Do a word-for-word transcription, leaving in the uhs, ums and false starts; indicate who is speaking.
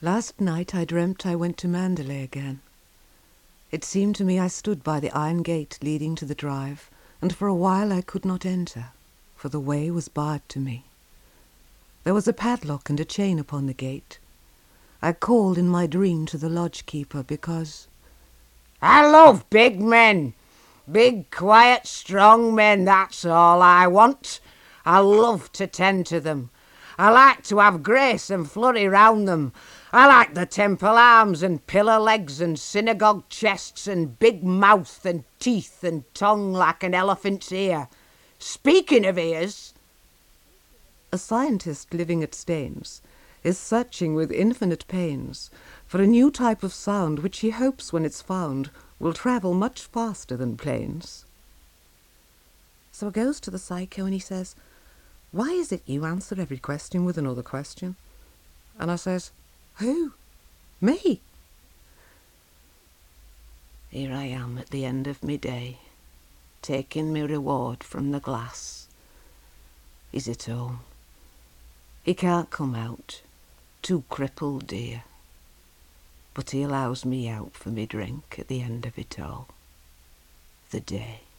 Speaker 1: Last night I dreamt I went to Mandalay again. It seemed to me I stood by the iron gate leading to the drive, and for a while I could not enter, for the way was barred to me. There was a padlock and a chain upon the gate. I called in my dream to the lodge-keeper because...
Speaker 2: I love big men. Big, quiet, strong men, that's all I want. I love to tend to them. I like to have grace and flurry round them. I like the temple arms and pillar legs and synagogue chests and big mouth and teeth and tongue like an elephant's ear. Speaking of ears...
Speaker 1: A scientist living at Staines is searching with infinite pains for a new type of sound which he hopes, when it's found, will travel much faster than planes. So he goes to the psycho and he says, "Why is it you answer every question with another question?" And I says, "Who? Me?" Here I am at the end of me day, taking me reward from the glass. He's at home. He can't come out, too crippled, dear. But he allows me out for me drink at the end of it all. The day.